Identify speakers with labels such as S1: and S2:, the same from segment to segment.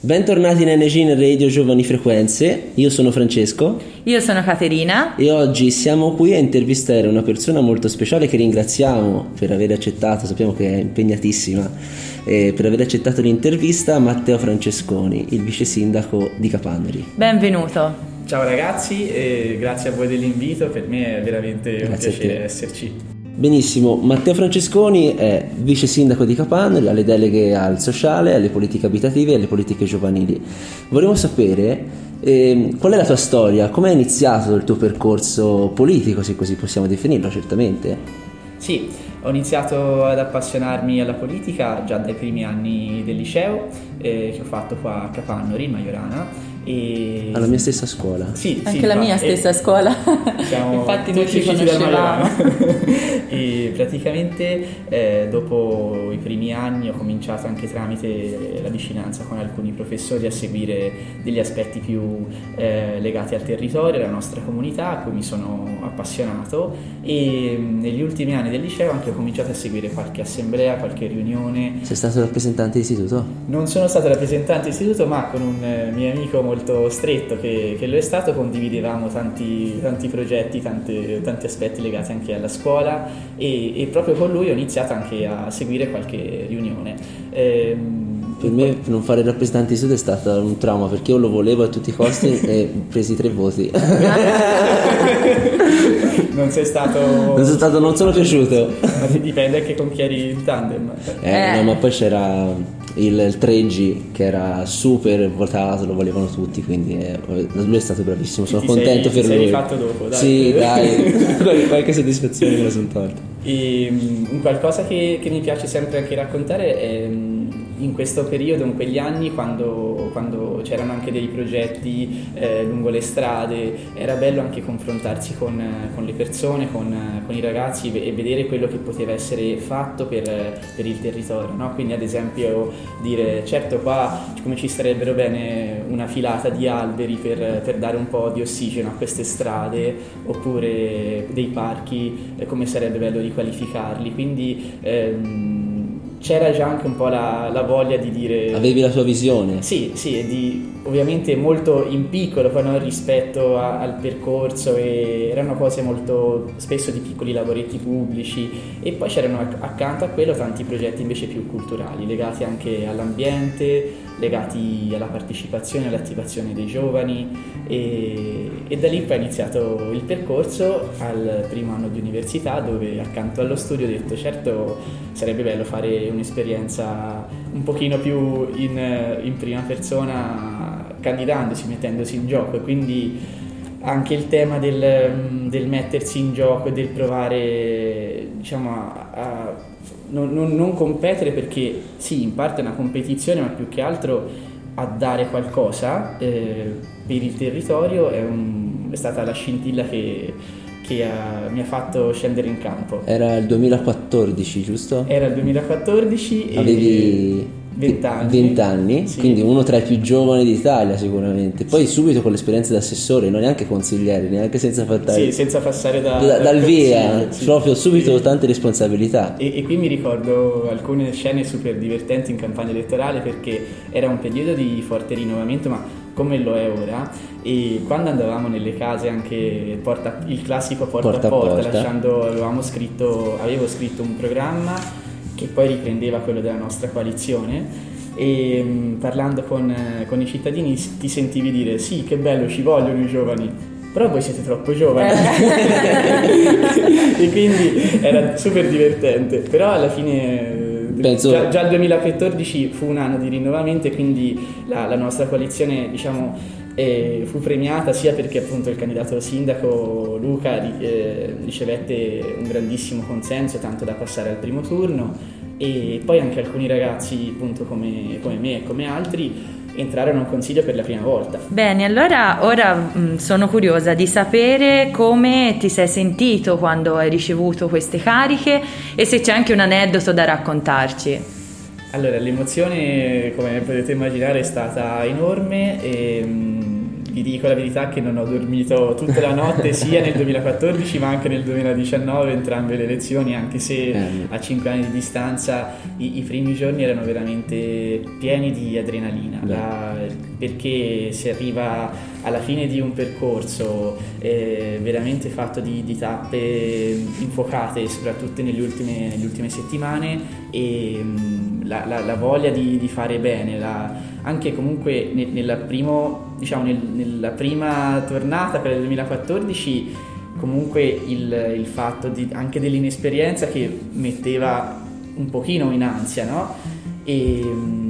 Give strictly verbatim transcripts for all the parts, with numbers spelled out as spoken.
S1: Bentornati in N G in Radio Giovani Frequenze, io sono Francesco.
S2: Io sono Caterina.
S1: E oggi siamo qui a intervistare una persona molto speciale che ringraziamo per aver accettato, sappiamo che è impegnatissima, eh, per aver accettato l'intervista, Matteo Francesconi, il vice sindaco di Capannori.
S2: Benvenuto.
S3: Ciao ragazzi e grazie a voi dell'invito, per me è veramente grazie un piacere esserci.
S1: Benissimo, Matteo Francesconi è vice sindaco di Capannori, ha le deleghe al sociale, alle politiche abitative e alle politiche giovanili. Vorremmo sapere eh, qual è la tua storia, come è iniziato il tuo percorso politico, se così possiamo definirlo, certamente.
S3: Sì, ho iniziato ad appassionarmi alla politica già dai primi anni del liceo eh, che ho fatto qua a Capannori, in Majorana. E...
S1: alla mia stessa scuola.
S3: Sì,
S2: anche
S3: sì,
S2: la
S3: ma...
S2: mia stessa
S3: e...
S2: scuola.
S3: Siamo
S2: infatti noi ci
S3: usciti da
S2: conoscevamo.
S3: E praticamente eh, dopo i primi anni ho cominciato anche tramite la vicinanza con alcuni professori a seguire degli aspetti più eh, legati al territorio, alla nostra comunità, a cui mi sono appassionato, e negli ultimi anni del liceo anche ho cominciato a seguire qualche assemblea, qualche riunione.
S1: Sei stato rappresentante di istituto?
S3: Non sono stato rappresentante di istituto, ma con un eh, mio amico molto stretto che, che lo è stato, condividevamo tanti, tanti progetti, tante, tanti aspetti legati anche alla scuola, e, e proprio con lui ho iniziato anche a seguire qualche riunione. Ehm,
S1: per me non fare rappresentante di istituto è stato un trauma, perché io lo volevo a tutti i costi e ho presi tre voti.
S3: Non sei stato...
S1: Non sono stato, non sono piaciuto.
S3: Ma dipende anche con chi eri in tandem.
S1: Eh, eh. No, ma poi c'era il, il tre G che era super votato, lo volevano tutti, quindi eh, lui è stato bravissimo, sono
S3: ti
S1: contento
S3: sei,
S1: per
S3: ti
S1: lui.
S3: Sei rifatto dopo, dai.
S1: Sì, dai, qualche soddisfazione me la sono tolta.
S3: E um, qualcosa che, che mi piace sempre anche raccontare è in questo periodo, in quegli anni, quando, quando c'erano anche dei progetti eh, lungo le strade, era bello anche confrontarsi con, con le persone, con, con i ragazzi e vedere quello che poteva essere fatto per, per il territorio, no? Quindi ad esempio dire, certo qua come ci starebbero bene una filata di alberi per, per dare un po' di ossigeno a queste strade, oppure dei parchi, eh, come sarebbe bello riqualificarli, quindi ehm, c'era già anche un po' la, la voglia di dire...
S1: Avevi la tua visione?
S3: Sì, sì, di, ovviamente molto in piccolo poi, no, rispetto a, al percorso, e erano cose molto spesso di piccoli lavoretti pubblici, e poi c'erano accanto a quello tanti progetti invece più culturali, legati anche all'ambiente, legati alla partecipazione, all'attivazione dei giovani, e, e da lì poi è iniziato il percorso al primo anno di università, dove accanto allo studio ho detto certo sarebbe bello fare un'esperienza un pochino più in, in prima persona, candidandosi, mettendosi in gioco, e quindi anche il tema del, del mettersi in gioco e del provare, diciamo, a, a non, non, non competere, perché sì, in parte è una competizione, ma più che altro a dare qualcosa eh, per il territorio è, un, è stata la scintilla che che ha, mi ha fatto scendere in campo.
S1: Era il duemilaquattordici, giusto?
S3: Era il duemilaquattordici.
S1: Avevi
S3: venti anni,
S1: venti anni,
S3: sì.
S1: Quindi uno tra i più giovani d'Italia sicuramente. Poi sì, subito con l'esperienza d'assessore, non neanche consigliere, neanche senza passare,
S3: sì, senza passare da,
S1: da, dal via,
S3: sì.
S1: Proprio subito
S3: sì.
S1: Tante responsabilità.
S3: E, e qui mi ricordo alcune scene super divertenti in campagna elettorale, perché era un periodo di forte rinnovamento, ma come lo è ora, e quando andavamo nelle case, anche porta, il classico porta, porta a porta, porta. lasciando, avevamo scritto, avevo scritto un programma che poi riprendeva quello della nostra coalizione, e mh, parlando con, con i cittadini ti sentivi dire sì, che bello, ci vogliono i giovani, però voi siete troppo giovani. E quindi era super divertente, però alla fine Penso... già, già il duemilaquattordici fu un anno di rinnovamento, e quindi la, la nostra coalizione, diciamo, eh, fu premiata sia perché appunto il candidato sindaco Luca eh, ricevette un grandissimo consenso, tanto da passare al primo turno, e poi anche alcuni ragazzi appunto come, come me e come altri entrarono in consiglio per la prima volta.
S2: Bene, allora ora mh, sono curiosa di sapere come ti sei sentito quando hai ricevuto queste cariche, e se c'è anche un aneddoto da raccontarci.
S3: Allora, l'emozione, come potete immaginare, è stata enorme, e mh, vi dico la verità che non ho dormito tutta la notte sia nel duemilaquattordici ma anche nel duemiladiciannove, entrambe le lezioni, anche se
S1: eh.
S3: a cinque anni di distanza i, i primi giorni erano veramente pieni di adrenalina, la, perché si arriva alla fine di un percorso eh, veramente fatto di, di tappe infuocate, soprattutto nelle ultime, nelle ultime settimane, e mh, la, la, la voglia di, di fare bene, la, anche comunque nel, nella, primo, diciamo, nel, nella prima tornata per il duemilaquattordici, comunque il, il fatto di, anche dell'inesperienza che metteva un pochino in ansia, no? E,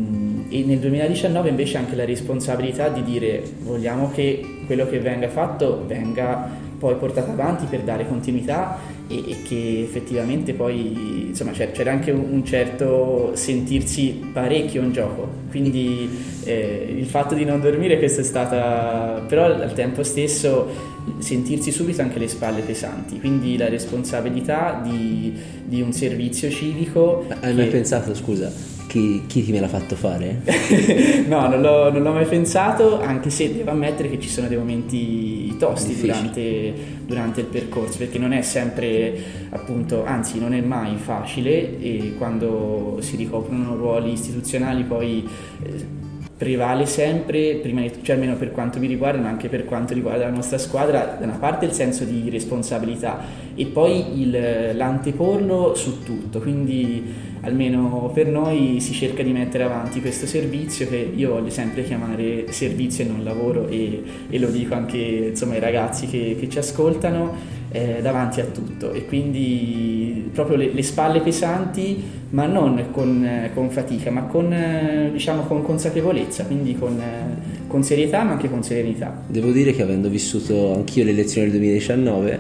S3: e nel duemiladiciannove invece anche la responsabilità di dire vogliamo che quello che venga fatto venga poi portato avanti per dare continuità, e, e che effettivamente poi insomma c'era anche un certo sentirsi parecchio in gioco, quindi eh, il fatto di non dormire, questo è stata, però al tempo stesso sentirsi subito anche le spalle pesanti, quindi la responsabilità di, di un servizio civico.
S1: Hai mai pensato, scusa, chi, chi ti me l'ha fatto fare?
S3: No, non l'ho, non l'ho mai pensato, anche se devo ammettere che ci sono dei momenti tosti durante, durante il percorso, perché non è sempre, appunto, anzi non è mai facile, e quando si ricoprono ruoli istituzionali poi eh, prevale sempre, prima di, cioè almeno per quanto mi riguarda, ma anche per quanto riguarda la nostra squadra, da una parte il senso di responsabilità e poi il, l'anteporlo su tutto, quindi almeno per noi si cerca di mettere avanti questo servizio, che io voglio sempre chiamare servizio e non lavoro, e, e lo dico anche insomma ai ragazzi che, che ci ascoltano, eh, davanti a tutto, e quindi proprio le, le spalle pesanti, ma non con, con fatica, ma con, diciamo, con consapevolezza, quindi con, con serietà ma anche con serenità.
S1: Devo dire che avendo vissuto anch'io le elezioni del duemiladiciannove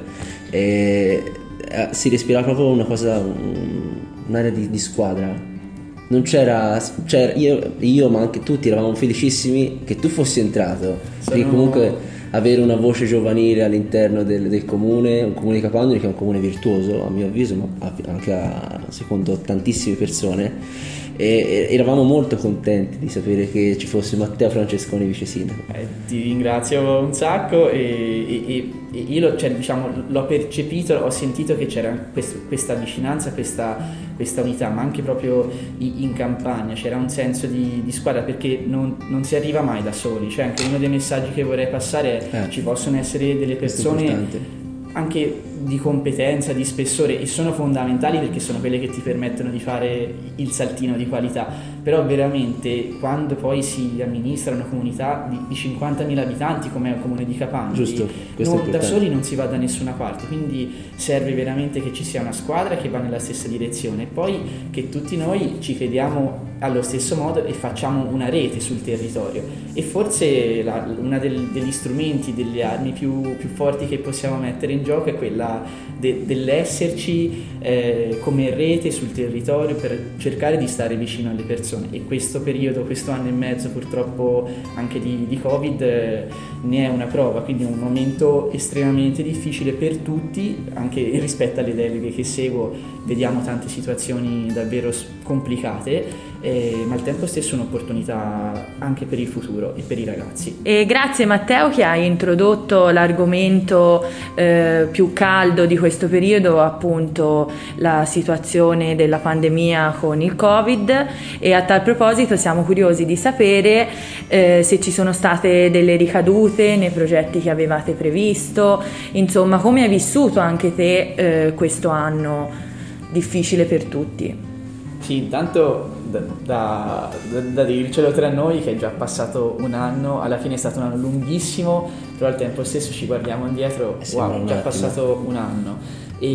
S1: eh, si respirava proprio una cosa, un, un'area di, di squadra. Non c'era, c'era io, io ma anche tutti eravamo felicissimi che tu fossi entrato.
S3: Sono...
S1: Perché comunque avere una voce giovanile all'interno del, del comune, un comune di Capannori che è un comune virtuoso a mio avviso, ma anche a, secondo tantissime persone, e eravamo molto contenti di sapere che ci fosse Matteo Francesconi vice sindaco.
S3: Eh, ti ringrazio un sacco, e, e, e io lo, cioè, diciamo, l'ho percepito, ho sentito che c'era questo, questa vicinanza, questa, questa unità, ma anche proprio in, in campagna c'era un senso di, di squadra, perché non, non si arriva mai da soli, cioè anche uno dei messaggi che vorrei passare è
S1: eh,
S3: ci possono essere delle persone anche di competenza, di spessore, e sono fondamentali perché sono quelle che ti permettono di fare il saltino di qualità, però veramente quando poi si amministra una comunità di, di cinquantamila abitanti come è il comune di Capannori, non, da soli non si va da nessuna parte, quindi serve veramente che ci sia una squadra che va nella stessa direzione, e poi che tutti noi ci crediamo allo stesso modo e facciamo una rete sul territorio, e forse la, una del, degli strumenti, delle armi più, più forti che possiamo mettere in gioco è quella de, dell'esserci eh, come rete sul territorio per cercare di stare vicino alle persone, e questo periodo, questo anno e mezzo purtroppo anche di, di Covid eh, ne è una prova, quindi è un momento estremamente difficile per tutti, anche rispetto alle deleghe che seguo vediamo tante situazioni davvero complicate, eh, ma al tempo stesso un'opportunità anche per il futuro e per i ragazzi.
S2: E grazie Matteo che hai introdotto l'argomento eh, più caldo di questo periodo, appunto la situazione della pandemia con il Covid, e a tal proposito siamo curiosi di sapere eh, se ci sono state delle ricadute nei progetti che avevate previsto, insomma come hai vissuto anche te eh, questo anno difficile per tutti.
S3: Sì, intanto da, da, da dircelo tra noi che è già passato un anno, alla fine è stato un anno lunghissimo, però al tempo stesso ci guardiamo indietro, wow, è già passato un anno,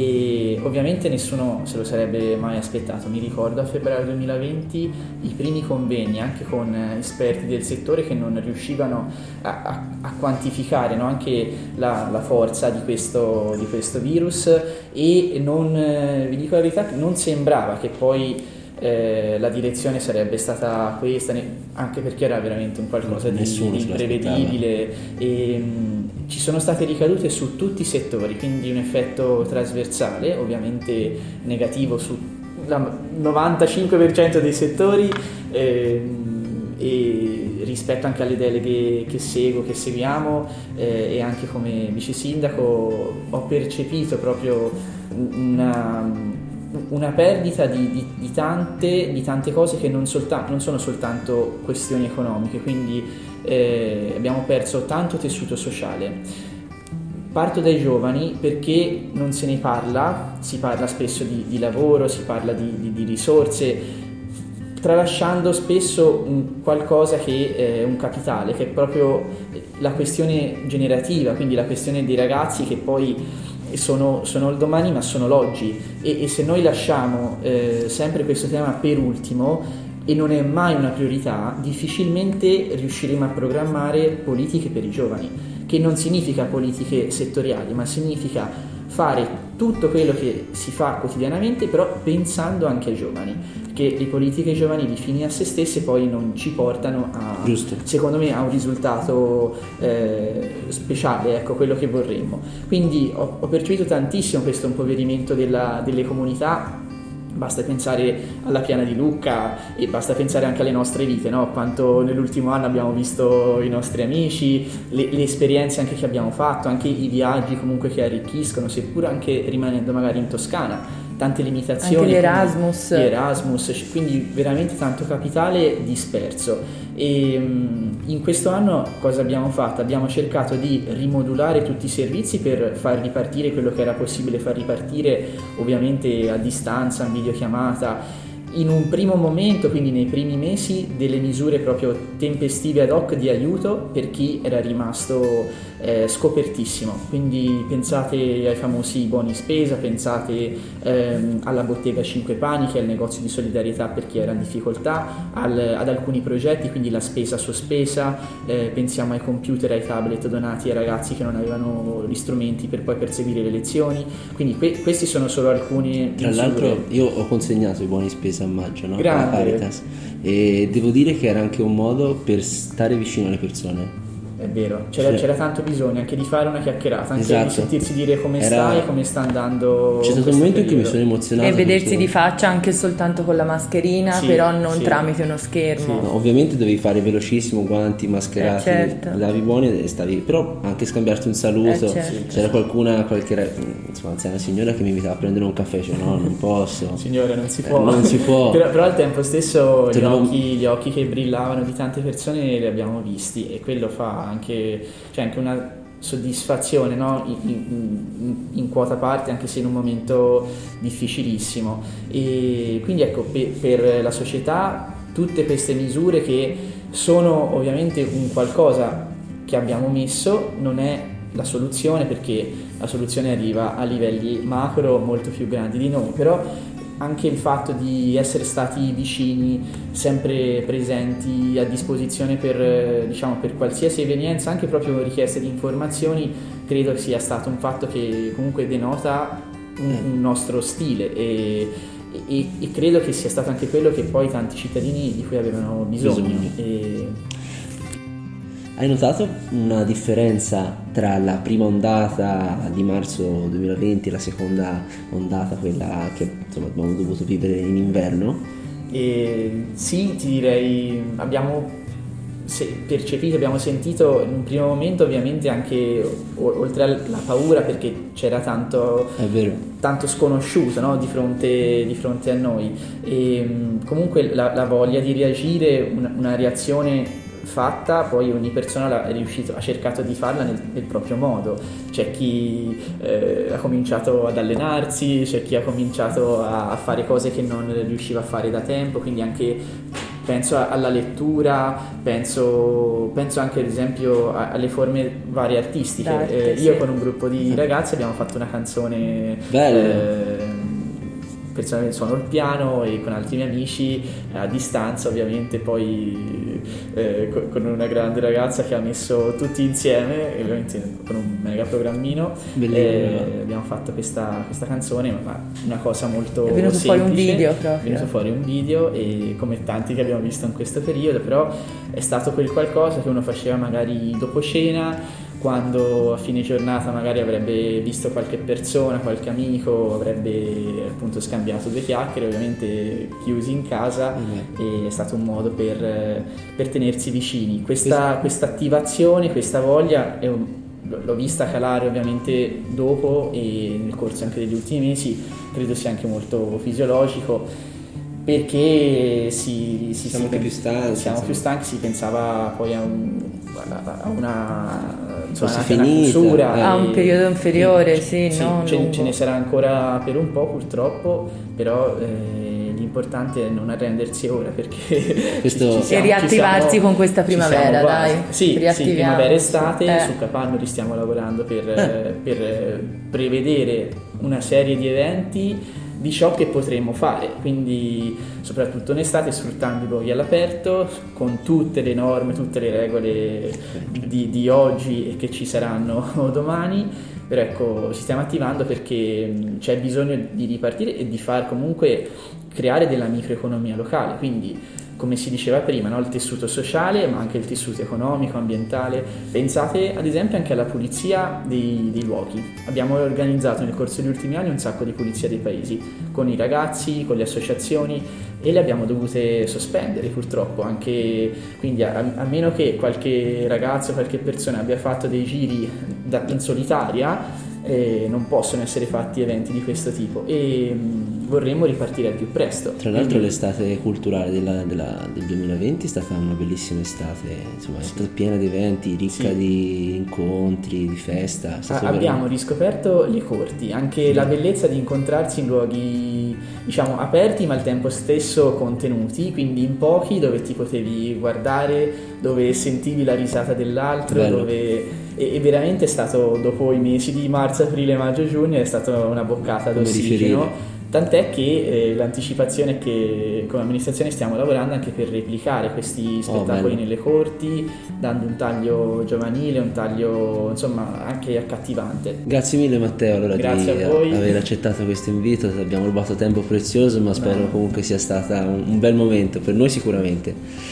S3: e ovviamente nessuno se lo sarebbe mai aspettato. Mi ricordo a febbraio duemilaventi i primi convegni anche con esperti del settore che non riuscivano a, a, a quantificare, no, anche la, la forza di questo, di questo virus, e non, vi dico la verità, non sembrava che poi Eh, la direzione sarebbe stata questa, anche perché era veramente un qualcosa di, di imprevedibile, e mh, ci sono state ricadute su tutti i settori, quindi un effetto trasversale ovviamente negativo su il novantacinque per cento dei settori, eh, e rispetto anche alle deleghe che seguo, che seguiamo eh, e anche come vice sindaco ho percepito proprio una, una perdita di, di, di, tante, di tante cose che non, soltanto, non sono soltanto questioni economiche, quindi eh, abbiamo perso tanto tessuto sociale. Parto dai giovani perché non se ne parla, si parla spesso di, di lavoro, si parla di, di, di risorse, tralasciando spesso un qualcosa che è un capitale, che è proprio la questione generativa, quindi la questione dei ragazzi che poi sono, sono il domani ma sono l'oggi e, e se noi lasciamo eh, sempre questo tema per ultimo e non è mai una priorità, difficilmente riusciremo a programmare politiche per i giovani, che non significa politiche settoriali, ma significa fare tutto quello che si fa quotidianamente, però pensando anche ai giovani, perché le politiche giovanili fini a se stesse poi non ci portano a, Giusto. secondo me, a un risultato eh, speciale, ecco, quello che vorremmo. Quindi ho, ho percepito tantissimo questo impoverimento della, delle comunità. Basta pensare alla Piana di Lucca e basta pensare anche alle nostre vite, no? Quanto nell'ultimo anno abbiamo visto i nostri amici, le, le esperienze anche che abbiamo fatto, anche i viaggi comunque che arricchiscono, seppur anche rimanendo magari in Toscana, tante limitazioni.
S2: Anche l'Erasmus.
S3: Quindi, l'Erasmus, quindi veramente tanto capitale disperso. E in questo anno cosa abbiamo fatto? Abbiamo cercato di rimodulare tutti i servizi per far ripartire quello che era possibile far ripartire, ovviamente a distanza, in videochiamata. In un primo momento, quindi nei primi mesi, delle misure proprio tempestive ad hoc di aiuto per chi era rimasto eh, scopertissimo. Quindi pensate ai famosi buoni spesa, pensate ehm, alla bottega Cinque Pani, che è il negozio di solidarietà per chi era in difficoltà, al, ad alcuni progetti, quindi la spesa sospesa, eh, pensiamo ai computer, ai tablet donati ai ragazzi che non avevano gli strumenti per poi perseguire le lezioni. Quindi que- questi sono solo alcuni.
S1: Tra misure. L'altro io ho consegnato i buoni spesa a maggio, no?
S3: Grande.
S1: A Caritas, e devo dire che era anche un modo per stare vicino alle persone.
S3: È vero, c'era,
S1: Cioè,
S3: c'era tanto bisogno anche di fare una chiacchierata, anche
S1: esatto.
S3: di sentirsi dire come
S1: Era...
S3: stai, come sta andando.
S1: C'è stato un momento in cui mi sono emozionato
S2: e vedersi
S1: perché...
S2: di faccia anche soltanto con la mascherina,
S3: sì,
S2: però non
S3: sì.
S2: tramite uno schermo.
S1: Sì, no, ovviamente dovevi fare velocissimo, guanti, mascherati,
S2: eh, certo.
S1: davi buoni e stavi, però anche scambiarti un saluto.
S2: Eh, certo.
S1: C'era qualcuna, qualche insomma, anzi, una signora che mi invitava a prendere un caffè, cioè no, non posso.
S3: Signore, non si
S1: eh,
S3: può.
S1: non si può.
S3: però, però al tempo stesso gli,
S1: Trovo...
S3: occhi, gli occhi che brillavano di tante persone li abbiamo visti e quello fa anche, cioè anche una soddisfazione, no? in, in, in quota parte, anche se in un momento difficilissimo. E quindi ecco, per, per la società tutte queste misure che sono ovviamente un qualcosa che abbiamo messo, non è la soluzione, perché la soluzione arriva a livelli macro molto più grandi di noi, però anche il fatto di essere stati vicini, sempre presenti, a disposizione per, diciamo, per qualsiasi evenienza, anche proprio richieste di informazioni, credo sia stato un fatto che comunque denota un, un nostro stile e, e, e credo che sia stato anche quello che poi tanti cittadini di cui avevano bisogno. bisogno. E...
S1: Hai notato una differenza tra la prima ondata di marzo duemilaventi e la seconda ondata, quella che insomma abbiamo dovuto vivere in inverno?
S3: E sì, ti direi, abbiamo percepito, abbiamo sentito in un primo momento ovviamente anche oltre alla paura, perché c'era tanto,
S1: È vero.
S3: tanto sconosciuto, no? di, fronte, di fronte a noi, e comunque la, la voglia di reagire, una, una reazione fatta, poi ogni persona è riuscito, ha cercato di farla nel, nel proprio modo. C'è chi eh, ha cominciato ad allenarsi, c'è chi ha cominciato a, a fare cose che non riusciva a fare da tempo, quindi anche penso alla lettura, penso, penso anche ad esempio alle forme varie artistiche.
S2: D'arte,
S3: eh, io
S2: sì.
S3: con un gruppo di ragazzi abbiamo fatto una canzone
S1: bella.
S3: Personalmente suono il piano e con altri miei amici a distanza, ovviamente poi eh, con una grande ragazza che ha messo tutti insieme, ovviamente con un mega programmino, eh, abbiamo fatto questa, questa canzone, ma una cosa molto semplice.
S2: È venuto fuori un video proprio.
S3: È venuto fuori un video, e come tanti che abbiamo visto in questo periodo, però è stato quel qualcosa che uno faceva magari dopo cena, quando a fine giornata magari avrebbe visto qualche persona, qualche amico, avrebbe appunto scambiato due chiacchiere, ovviamente chiusi in casa, mm-hmm. e è stato un modo per, per tenersi vicini. Questa, questa attivazione, questa voglia è un, l'ho vista calare ovviamente dopo e nel corso anche degli ultimi mesi, credo sia anche molto fisiologico, perché si, si,
S1: siamo
S3: si,
S1: più stanchi,
S3: siamo più stanchi, si pensava poi a, un, a una, insomma,
S1: una
S3: chiusura,
S2: a un periodo inferiore,
S3: e,
S2: sì,
S3: sì,
S2: no,
S3: ce, ce ne sarà ancora per un po' purtroppo, però eh, l'importante è non arrendersi ora, perché
S2: questo... ci, ci siamo, e riattivarsi siamo, con questa primavera, dai.
S3: Sì, sì, primavera estate, eh. su Capannori stiamo lavorando per, eh. per prevedere una serie di eventi di ciò che potremo fare, quindi soprattutto in estate, sfruttando i luoghi all'aperto con tutte le norme, tutte le regole di, di oggi e che ci saranno domani. Però ecco, ci stiamo attivando perché c'è bisogno di ripartire e di far comunque creare della microeconomia locale, quindi come si diceva prima, no? Il tessuto sociale ma anche il tessuto economico, ambientale. Pensate ad esempio anche alla pulizia dei, dei luoghi. Abbiamo organizzato nel corso degli ultimi anni un sacco di pulizia dei paesi con i ragazzi, con le associazioni, e le abbiamo dovute sospendere purtroppo, anche quindi a, a meno che qualche ragazzo, qualche persona abbia fatto dei giri da, in solitaria, eh, non possono essere fatti eventi di questo tipo, e mh, vorremmo ripartire al più presto.
S1: Tra l'altro quindi... l'estate culturale della, della, del duemilaventi è stata una bellissima estate, insomma, è stata piena di eventi, ricca sì. di incontri, di festa.
S3: Ah, abbiamo veramente... riscoperto le corti, anche mm. la bellezza di incontrarsi in luoghi, diciamo, aperti ma al tempo stesso contenuti, quindi in pochi, dove ti potevi guardare, dove sentivi la risata dell'altro, Bello. dove... e veramente è stato, dopo i mesi di marzo, aprile, maggio, giugno, è stata una boccata d'ossigeno, tant'è che eh, l'anticipazione è che come amministrazione stiamo lavorando anche per replicare questi spettacoli oh, nelle corti, dando un taglio giovanile, un taglio insomma anche accattivante.
S1: Grazie mille Matteo, allora,
S3: Grazie
S1: di
S3: a voi.
S1: aver accettato questo invito, abbiamo rubato tempo prezioso, ma spero no. comunque sia stato un, un bel momento per noi sicuramente.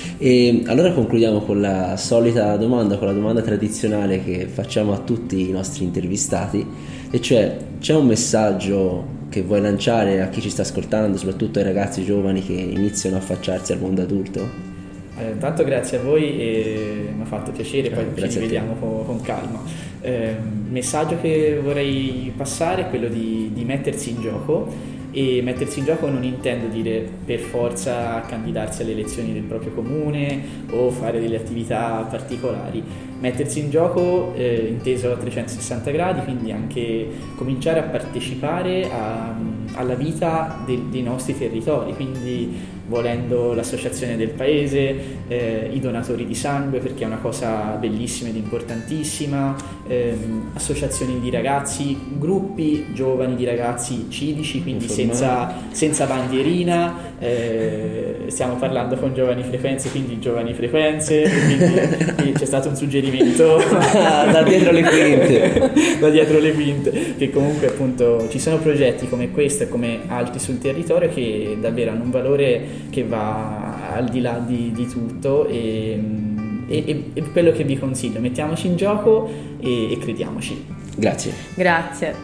S1: E allora concludiamo con la solita domanda, con la domanda tradizionale che facciamo a tutti i nostri intervistati, e cioè: c'è un messaggio che vuoi lanciare a chi ci sta ascoltando, soprattutto ai ragazzi giovani che iniziano a affacciarsi al mondo adulto?
S3: Eh, intanto grazie a voi, e mi ha fatto piacere, poi
S1: eh,
S3: ci rivediamo con, con calma. Il eh, messaggio che vorrei passare è quello di, di mettersi in gioco. E mettersi in gioco non intendo dire per forza candidarsi alle elezioni del proprio comune o fare delle attività particolari. Mettersi in gioco eh, inteso a trecentosessanta gradi, quindi anche cominciare a partecipare a, alla vita de, dei nostri territori, quindi volendo l'associazione del paese, eh, i donatori di sangue, perché è una cosa bellissima ed importantissima, ehm, associazioni di ragazzi, gruppi giovani di ragazzi civici, quindi senza, senza bandierina, eh, stiamo parlando con Giovani Frequenze, quindi Giovani Frequenze, quindi c'è stato un suggerimento
S1: da dietro le quinte
S3: da dietro le quinte, che comunque appunto ci sono progetti come questo e come altri sul territorio che davvero hanno un valore che va al di là di, di tutto, e, e, e quello che vi consiglio: mettiamoci in gioco e, e crediamoci.
S1: Grazie.
S2: Grazie.